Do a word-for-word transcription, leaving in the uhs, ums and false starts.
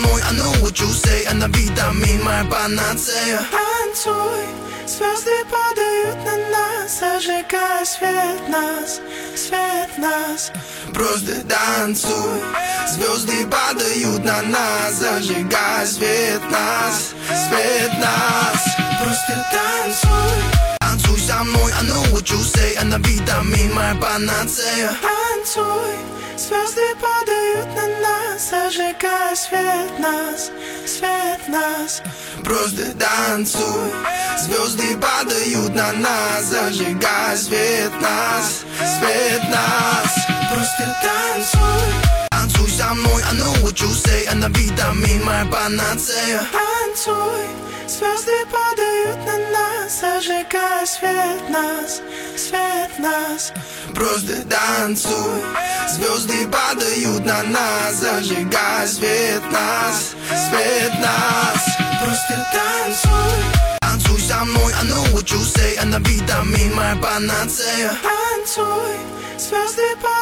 мной, I know what you say. Она витамин, моя панацея. Танцуй, звезды падают на нас, зажигая свет нас, свет нас. Просто танцуй, звезды падают на нас, зажигая свет нас, свет нас. Просто танцуй, танцуй со мной, I know what you say. Она витамин, моя панацея. танцуй, звезды падают на нас, зажигая свет нас, свет нас. Просто танцуй, звезды падают на нас, зажигая свет нас, свет нас. Просто танцуй, танцуй со мной, I know what you say. Она витамин, моя панацея. танцуй, звезды падают на нас, зажигая свет нас, свет нас. Просто танцуй, звезды падают на нас, зажигая свет нас, свет нас. Просто танцуй, танцуй со мной, I know what you say. Она витамин, моя панацея. танцуй, звезды падают.